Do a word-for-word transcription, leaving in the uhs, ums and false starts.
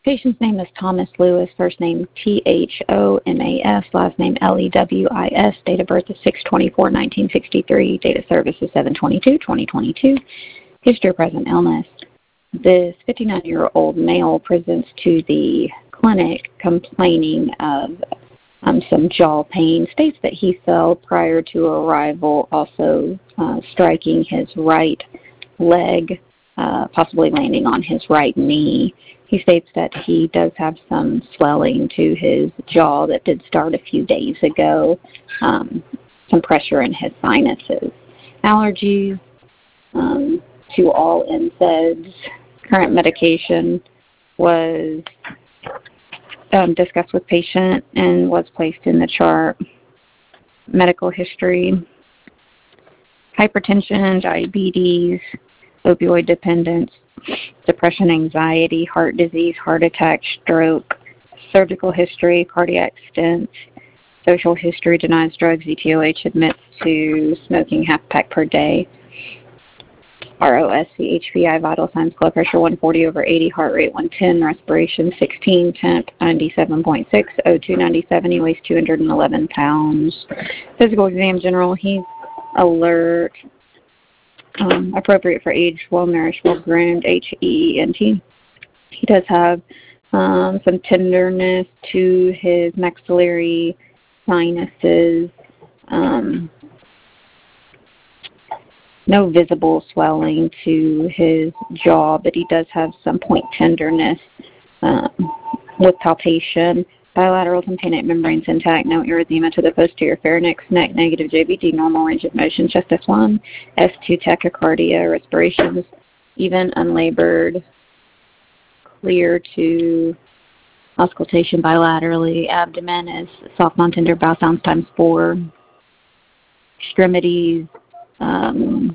Patient's name is Thomas Lewis, first name T H O M A S, last name L E W I S, date of birth is six twenty-four nineteen sixty-three, date of service is seven twenty-two twenty twenty-two, history of present illness. This fifty-nine-year-old male presents to the clinic complaining of um, some jaw pain, states that he fell prior to arrival, also uh, striking his right leg, uh, possibly landing on his right knee. He states that he does have some swelling to his jaw that did start a few days ago, um, some pressure in his sinuses. Allergies um, to all N SAIDs. Current medication was um, discussed with patient and was placed in the chart. Medical history: hypertension, diabetes, opioid dependence, depression, anxiety, heart disease, heart attack, stroke, surgical history, cardiac stents, social history, denies drugs, E T O H, admits to smoking half pack per day, R O S C, H P I, vital signs, blood pressure one forty over eighty, heart rate one ten, respiration sixteen, temp ninety-seven point six, O two ninety-seven, he weighs two hundred eleven pounds. Physical exam general, he's alert, um, appropriate for age, well-nourished, well-groomed, H E N T. He does have um, some tenderness to his maxillary sinuses, um, no visible swelling to his jaw, but he does have some point tenderness um, with palpation. Bilateral tympanic membranes intact, no erythema to the posterior pharynx, neck negative J B T, normal range of motion, chest S one, S two tachycardia, respirations even unlabored, clear to auscultation bilaterally. Abdomen is soft, non-tender, bowel sounds times four. Extremities, um,